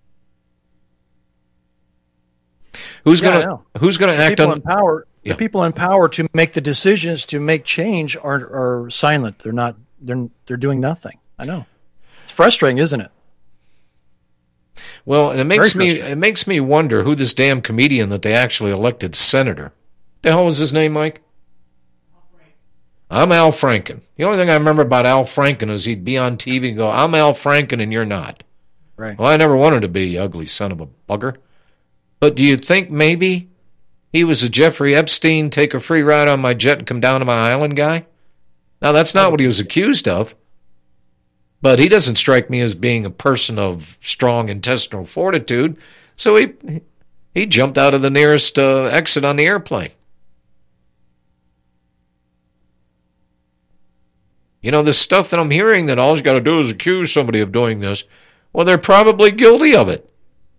Who's Yeah, I gonna know. Who's gonna The act people on in power? Yeah. The people in power to make the decisions to make change are are silent. They're not. They're they're doing nothing. I know. It's frustrating, isn't it? Well, and it makes Very me frustrating. it makes me wonder who this damn comedian that they actually elected senator. The hell was his name, Mike? I'm Al Franken. The only thing I remember about Al Franken is he'd be on T V and go, I'm Al Franken and you're not. Right. Well, I never wanted to be, you ugly son of a bugger. But do you think maybe he was a Jeffrey Epstein, take a free ride on my jet and come down to my island guy? Now, that's not what he was accused of. But he doesn't strike me as being a person of strong intestinal fortitude. So he he jumped out of the nearest uh, exit on the airplane. You know, this stuff that I'm hearing that all you got to do is accuse somebody of doing this. Well, they're probably guilty of it.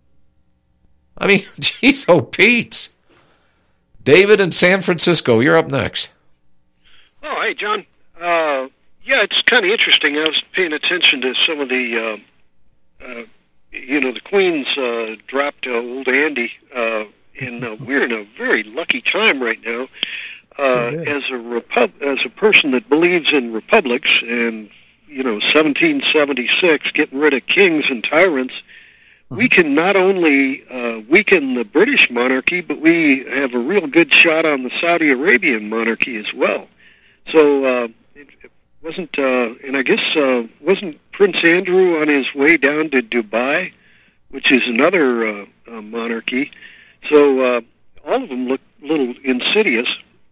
I mean, geez, oh, Pete. David in San Francisco, you're up next. Oh, hey, John. Uh, yeah, it's kind of interesting. I was paying attention to some of the, uh, uh, you know, the Queens uh, dropped uh, old Andy, uh, and uh, we're in a very lucky time right now. Uh, as a repub- as a person that believes in republics and, you know, seventeen seventy-six, getting rid of kings and tyrants, we can not only uh, weaken the British monarchy, but we have a real good shot on the Saudi Arabian monarchy as well. So uh, it, it wasn't, uh, and I guess uh, wasn't Prince Andrew on his way down to Dubai, which is another uh, uh, monarchy. So uh, all of them look a little insidious.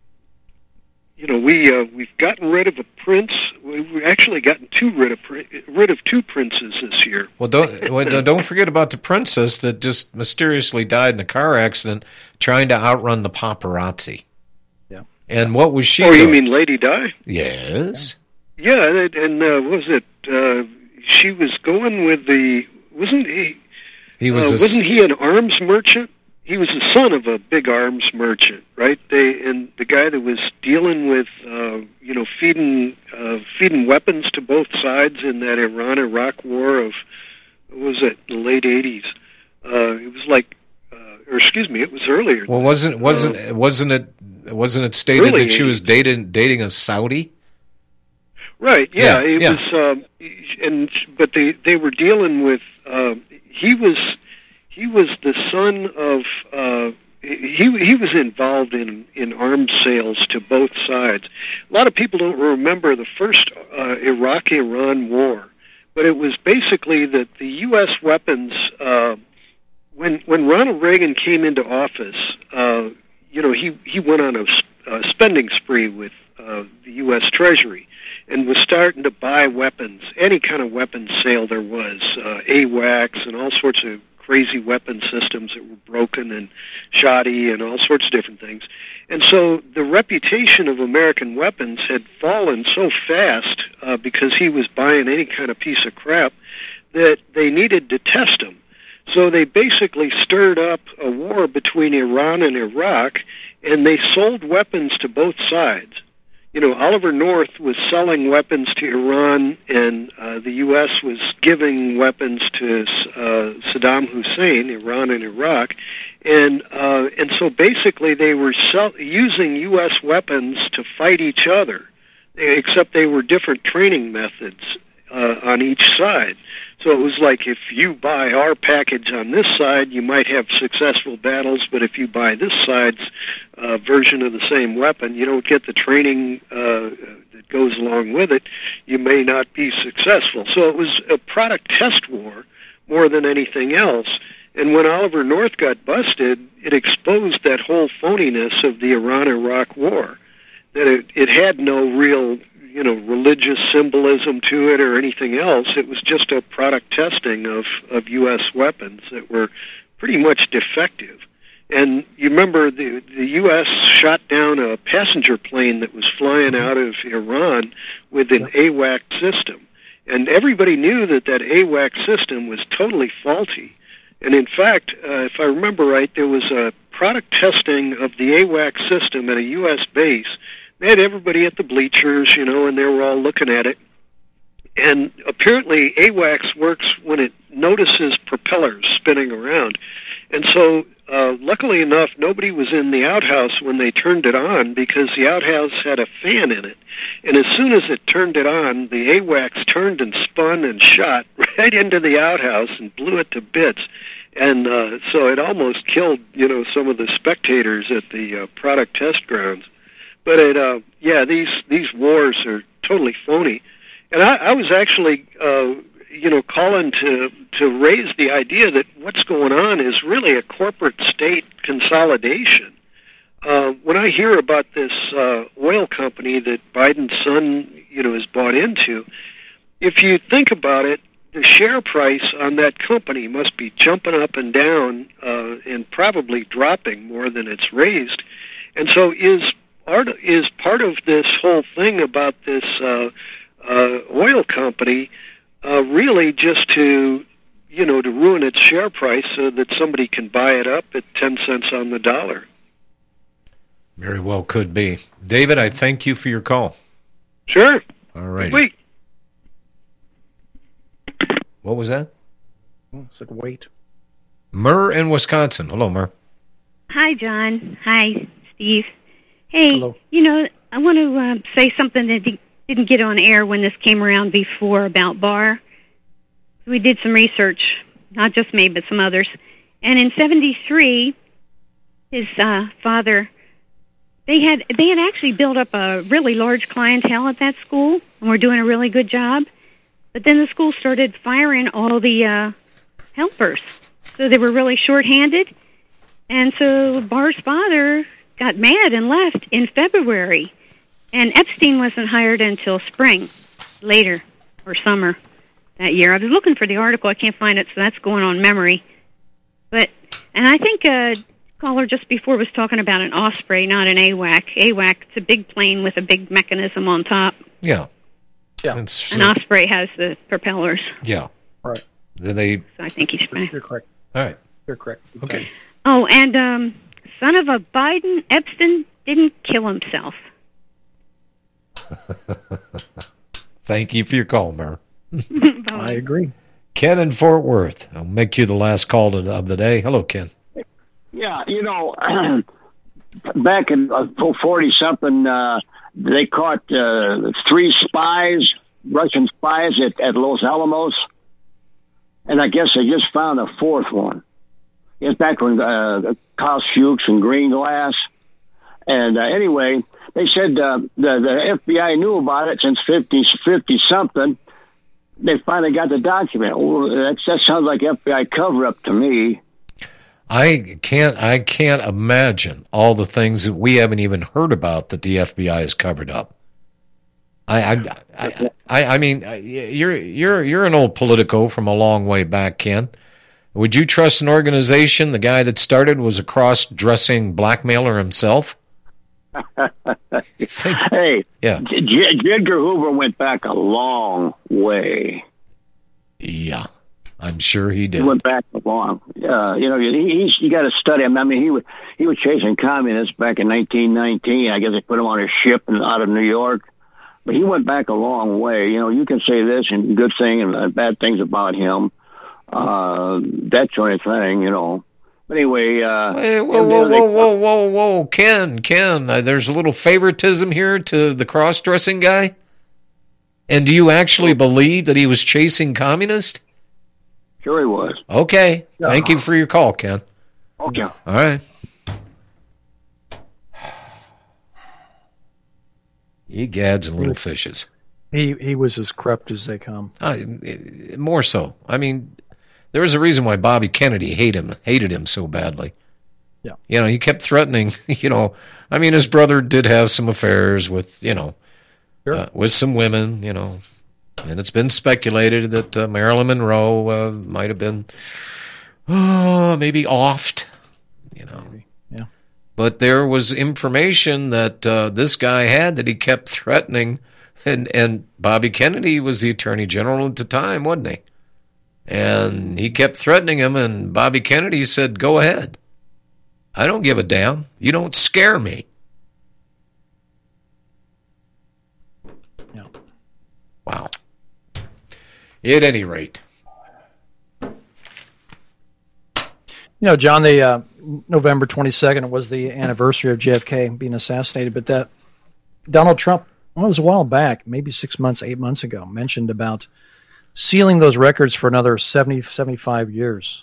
You know, we uh, we've gotten rid of a prince. We've actually gotten two rid of rid of two princes this year. Well, don't well, don't forget about the princess that just mysteriously died in a car accident trying to outrun the paparazzi. Yeah. And what was she Oh, doing? you mean Lady Di? Yes. Yeah, and, and uh, what was it? Uh, she was going with the wasn't he? He was uh, a, wasn't he an arms merchant? He was the son of a big arms merchant, right? They and the guy that was dealing with, uh, you know, feeding uh, feeding weapons to both sides in that Iran-Iraq war of, what was it, the late eighties? Uh, it was like, uh, or excuse me, it was earlier. Well, wasn't wasn't uh, wasn't it wasn't it stated early that she was eighties. dating dating a Saudi? Right. Yeah. Yeah, it yeah. was, um, and but they they were dealing with. Uh, he was. He was the son of. Uh, he he was involved in in arms sales to both sides. A lot of people don't remember the first uh, Iraq-Iran war, but it was basically that the U S weapons. Uh, when when Ronald Reagan came into office, uh, you know, he he went on a, a spending spree with uh, the U S Treasury and was starting to buy weapons, any kind of weapons sale there was, uh, AWACS and all sorts of crazy weapon systems that were broken and shoddy and all sorts of different things. And so the reputation of American weapons had fallen so fast uh, because he was buying any kind of piece of crap that they needed to test him. So they basically stirred up a war between Iran and Iraq, and they sold weapons to both sides. You know, Oliver North was selling weapons to Iran, and uh, the U S was giving weapons to uh, Saddam Hussein, Iran and Iraq, and uh, and so basically they were sell- using U S weapons to fight each other, except they were different training methods uh, on each side. So it was like, if you buy our package on this side, you might have successful battles, but if you buy this side's uh, version of the same weapon, you don't get the training uh, that goes along with it, you may not be successful. So it was a product test war more than anything else. And when Oliver North got busted, it exposed that whole phoniness of the Iran-Iraq war, that it, it had no real, you know, religious symbolism to it or anything else. It was just a product testing of, of U S weapons that were pretty much defective. And you remember the, the U S shot down a passenger plane that was flying out of Iran with an A WAC system. And everybody knew that that A WAC system was totally faulty. And in fact, uh, if I remember right, there was a product testing of the A WAC system at a U S base. They had everybody at the bleachers, you know, and they were all looking at it. And apparently A WACS works when it notices propellers spinning around. And so, uh, luckily enough, nobody was in the outhouse when they turned it on, because the outhouse had a fan in it. And as soon as it turned it on, the A WACS turned and spun and shot right into the outhouse and blew it to bits. And uh, so it almost killed, you know, some of the spectators at the uh, product test grounds. But it, uh, yeah, these these wars are totally phony. And I, I was actually, uh, you know, calling to to raise the idea that what's going on is really a corporate state consolidation. Uh, when I hear about this uh, oil company that Biden's son, you know, is bought into, if you think about it, the share price on that company must be jumping up and down uh, and probably dropping more than it's raised. And so is part, is part of this whole thing about this uh, uh, oil company uh, really just to, you know, to ruin its share price so that somebody can buy it up at ten cents on the dollar? Very well could be. David, I thank you for your call. Sure. All right. Wait. What was that? Oh, said wait. Murr in Wisconsin. Hello, Murr. Hi, John. Hi, Steve. Hey, Hello. You know, I want to uh, say something that di- didn't get on air when this came around before about Barr. We did some research, not just me, but some others. And in seventy-three, his uh, father, they had they had actually built up a really large clientele at that school, and were doing a really good job. But then the school started firing all the uh, helpers, so they were really short-handed. And so Barr's father got mad and left in February. And Epstein wasn't hired until spring, later, or summer that year. I was looking for the article. I can't find it, so that's going on memory. But, and I think a caller just before was talking about an Osprey, not an A WAC. A WAC, it's a big plane with a big mechanism on top. Yeah. Yeah. It's, An Osprey has the propellers. Yeah. Right. Then they. So I think he's right. You're correct. All right. You're correct. Okay. Oh, and um, son of a Biden, Epstein didn't kill himself. Thank you for your call, Murr. I agree. Ken in Fort Worth. I'll make you the last call of the day. Hello, Ken. Yeah, you know, back in forty-something, uh, they caught uh, three spies, Russian spies at, at Los Alamos, and I guess they just found a fourth one. It's back when uh, Klaus Fuchs and Green Glass. And uh, anyway, they said uh, the, the F B I knew about it since fifty, fifty-something. They finally got the document. Well, that, that sounds like F B I cover-up to me. I can't. I can't imagine all the things that we haven't even heard about that the F B I has covered up. I, I, I, I, I mean, you're you're you're an old Politico from a long way back, Ken. Would you trust an organization? The guy that started was a cross-dressing blackmailer himself. Hey, yeah. J- J- Edgar Hoover went back a long way. Yeah. I'm sure he did. He went back long. Uh, you know, he, he's, you got to study him. I mean, he was he was chasing communists back in nineteen nineteen. I guess they put him on a ship and out of New York. But he went back a long way. You know, you can say this and good thing and uh, bad things about him. Uh, that's the only thing, you know. But anyway, uh, hey, whoa, whoa, whoa, whoa, whoa, whoa, Ken, Ken. Uh, there's a little favoritism here to the cross-dressing guy. And do you actually believe that he was chasing communists? Sure he was. Okay. Thank you for your call, Ken. Okay. All right. Ye gads and little fishes. He he was as corrupt as they come. Uh, more so. I mean, there was a reason why Bobby Kennedy hated him, hated him so badly. Yeah. You know, he kept threatening, you know, I mean, his brother did have some affairs with, you know, sure. uh, with some women, you know, and it's been speculated that uh, Marilyn Monroe uh, might have been, oh, maybe offed, you know. Maybe. Yeah. But there was information that uh, this guy had that he kept threatening, and, and Bobby Kennedy was the Attorney General at the time, wasn't he? And he kept threatening him, and Bobby Kennedy said, go ahead. I don't give a damn. You don't scare me. Yeah. Wow. At any rate. You know, John, the uh, November twenty-second was the anniversary of J F K being assassinated, but that Donald Trump, well, it was a while back, maybe six months, eight months ago, mentioned about sealing those records for another seventy, seventy-five years.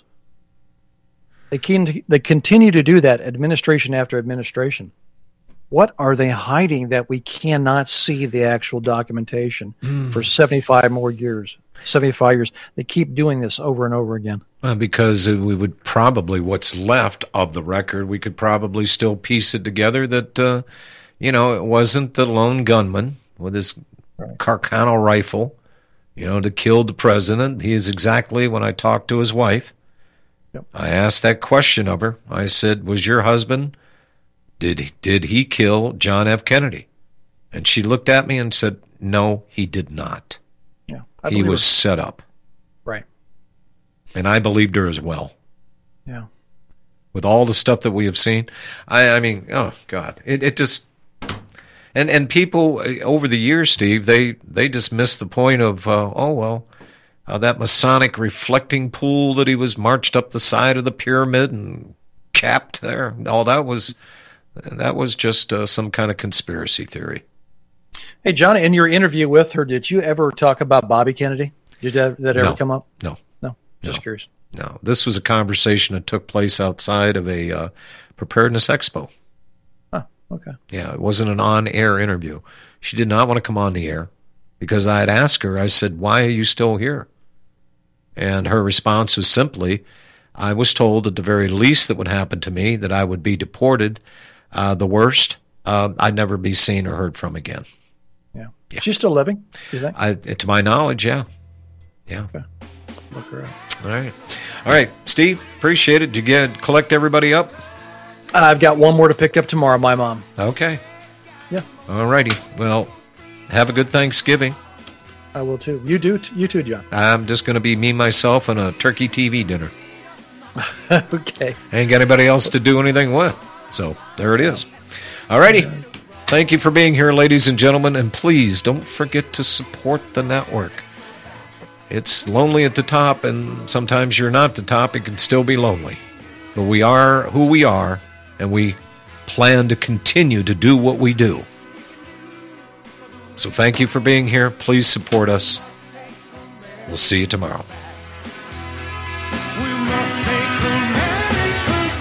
They can, they continue to do that, administration after administration. What are they hiding that we cannot see the actual documentation mm. for seventy-five more years? seventy-five years. They keep doing this over and over again. Well, because we would probably, what's left of the record, we could probably still piece it together that, uh, you know, it wasn't the lone gunman with his right. Carcano rifle, you know, that killed the president. He is exactly, when I talked to his wife, yep. I asked that question of her. I said, was your husband, did, did he kill John F. Kennedy? And she looked at me and said, no, he did not. Yeah, he was her. set up. Right. And I believed her as well. Yeah. With all the stuff that we have seen. I, I mean, oh, God. It, it just... And and people over the years, Steve, they, they just missed the point of, uh, oh, well, uh, that Masonic reflecting pool that he was marched up the side of the pyramid and capped there. All that was that was just uh, some kind of conspiracy theory. Hey, John, in your interview with her, did you ever talk about Bobby Kennedy? Did that, that ever no, come up? No. No? Just no, curious. No. This was a conversation that took place outside of a uh, preparedness expo. Okay. Yeah, it wasn't an on-air interview. She did not want to come on the air because I had asked her, I said, why are you still here? And her response was simply, I was told at the very least that would happen to me, that I would be deported. Uh, the worst, uh, I'd never be seen or heard from again. Yeah. yeah. She's still living, you think? I, to my knowledge, yeah. Yeah. Okay. Look her up. All right. All right, Steve, appreciate it. Did you get collect everybody up? I've got one more to pick up tomorrow, my mom. Okay. Yeah. All righty. Well, have a good Thanksgiving. I will too. You do. T- you too, John. I'm just going to be me, myself, and a turkey T V dinner. Okay. Ain't got anybody else to do anything with. So there it is. All righty. Thank you for being here, ladies and gentlemen. And please don't forget to support the network. It's lonely at the top, and sometimes you're not at the top. It can still be lonely. But we are who we are. And we plan to continue to do what we do. So thank you for being here. Please support us. We'll see you tomorrow. We must take the medical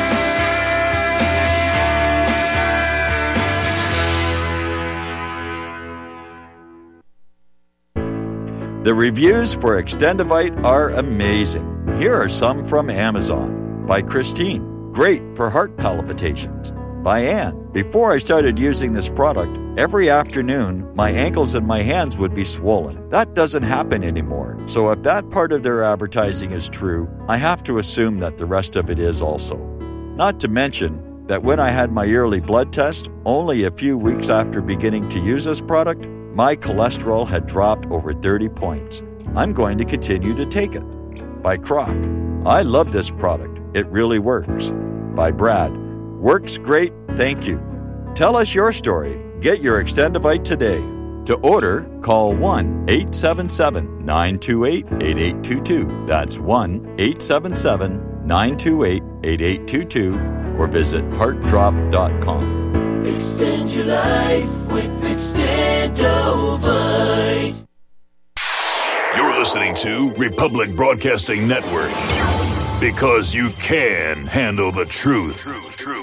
bay. The reviews for Extendivite are amazing. Here are some from Amazon. By Christine. Great for heart palpitations. By Ann. Before I started using this product, every afternoon, my ankles and my hands would be swollen. That doesn't happen anymore. So if that part of their advertising is true, I have to assume that the rest of it is also. Not to mention that when I had my yearly blood test, only a few weeks after beginning to use this product, my cholesterol had dropped over thirty points. I'm going to continue to take it. By Croc. I love this product. It really works. By Brad. Works great, thank you. Tell us your story. Get your Extendivite today. To order, call one eight seven seven, nine two eight, eight eight two two. That's one eight seven seven, nine two eight, eight eight two two or visit heart drop dot com. Extend your life with Extendovite. You're listening to Republic Broadcasting Network. Because you can handle the truth. Truth, truth.